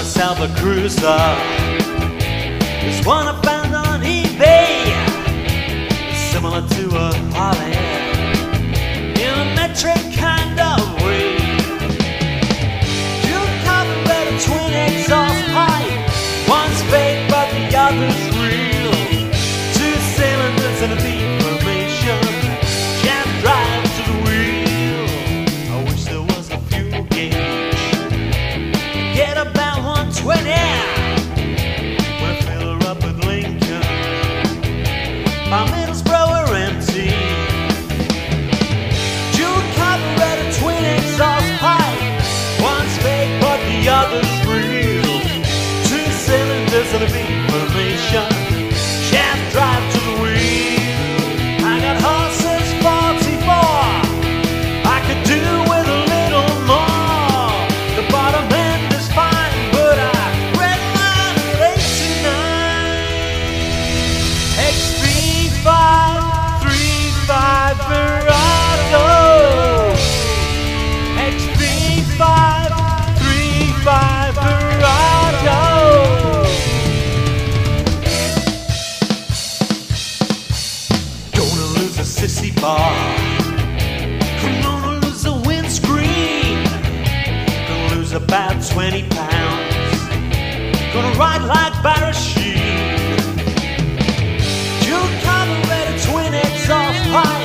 myself a cruiser. This one I found on eBay, similar to a Harley, in a metric kind of way. Two carburetor, twin exhaust pipe, one's fake but the other's real. Two cylinders and a V formation, jam drive to the wheel. I wish there was a fuel gauge, get about 120 when I fill her up with Lincoln. My Middlesbrough are empty. Dual carburetor, twin exhaust pipe, one's fake but the other's real. Two cylinders and a V formation, shaft drive to the wheel. I got horses 44, I could do with a little more. The bottom end is fine, but I read mine at 89. XB535 Verado, XB535 Verado. Gonna lose a sissy bar, gonna lose a windscreen, gonna lose about 20 pounds, gonna ride like Barashee. Dual carburetor, twin exhaust pipe,